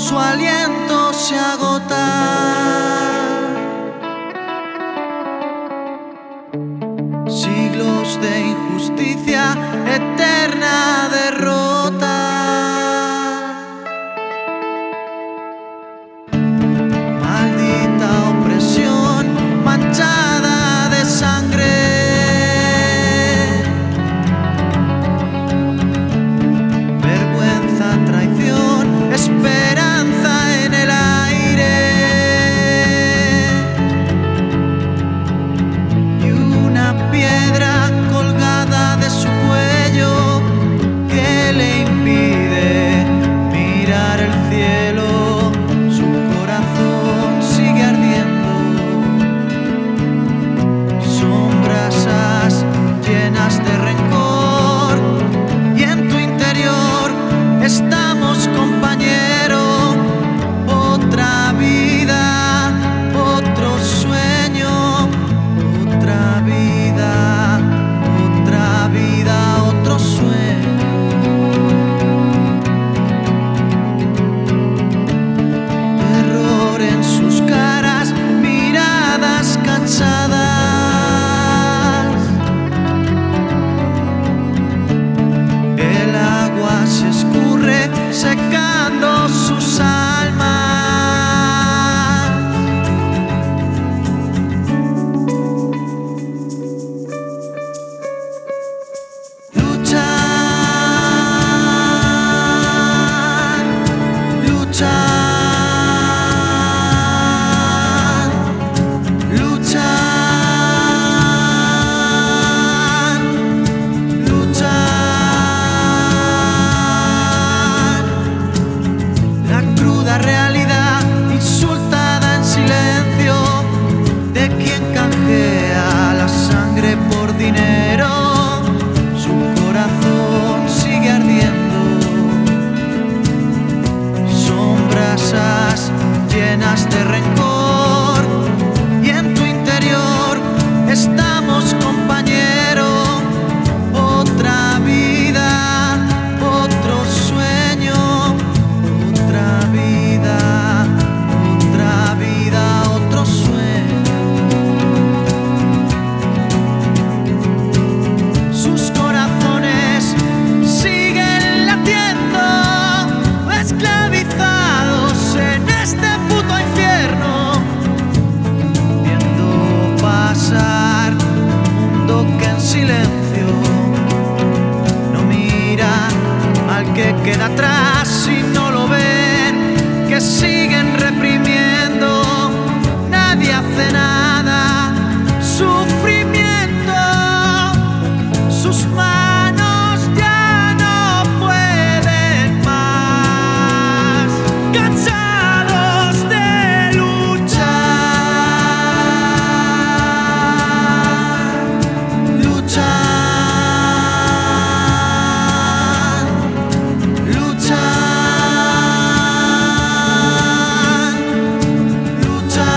su aliento se agota. Siglos de injusticia, eterna derrota. Maldita opresión manchada de sangre. Vergüenza, traición, esperanza en el aire. Y una piedra colgada de su cuello que le impide mirar el cielo. Su corazón sigue ardiendo. Son brasas llenas de rencor y en tu interior estamos, compañero. Otra vida, otro sueño, otra vida, otra vida, otro sueño. Terror en sus caras, miradas cansadas. El agua se escurre secando sus almas. Luchan, luchan, luchan, luchan. La cruda realidad insultada en silencio de quien canjea la sangre por dinero. Su corazón sigue ardiendo. Son brasas llenas de rencor y en tu interior estamos, compañero. Otra vida, otro sueño, otra vida, otra vida, otro sueño. Sus corazones siguen latiendo, esclavizados en este puto infierno, viendo pasar un mundo que en silencio no mira al que queda atrás y no lo ven, que siguen reprimiendo. Nadie hace nada. Sufrimiento, sus manos ya no pueden más. Cansados de luchar, luchan, luchan, luchan.